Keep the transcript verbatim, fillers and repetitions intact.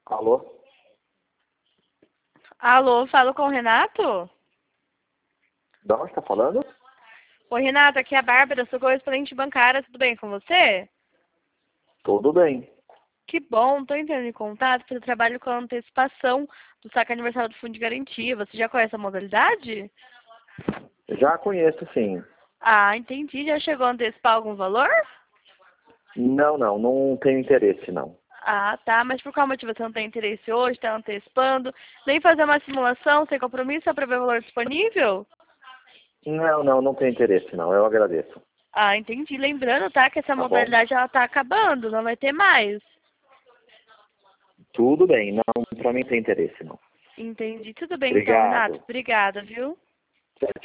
Alô? Alô, falo com o Renato? De onde está falando? Oi, Renato, aqui é a Bárbara, sou correspondente bancária, tudo bem com você? Tudo bem. Que bom, estou entrando em contato porque eu trabalho com a antecipação do saque aniversário do Fundo de Garantia. Você já conhece a modalidade? Já conheço, sim. Ah, entendi. Já chegou a antecipar algum valor? Não, não, não tenho interesse, não. Ah, tá. Mas por qual motivo você não tem interesse hoje? Está antecipando? Nem fazer uma simulação sem compromisso só para ver o valor disponível? Não, não, não tenho interesse, não. Eu agradeço. Ah, entendi. Lembrando, tá, que essa Tá bom? modalidade ela tá acabando, não vai ter mais. Tudo bem. Não, para mim não tem interesse, não. Entendi. Tudo bem então, Renato. Obrigado. Obrigada, viu? Tchau,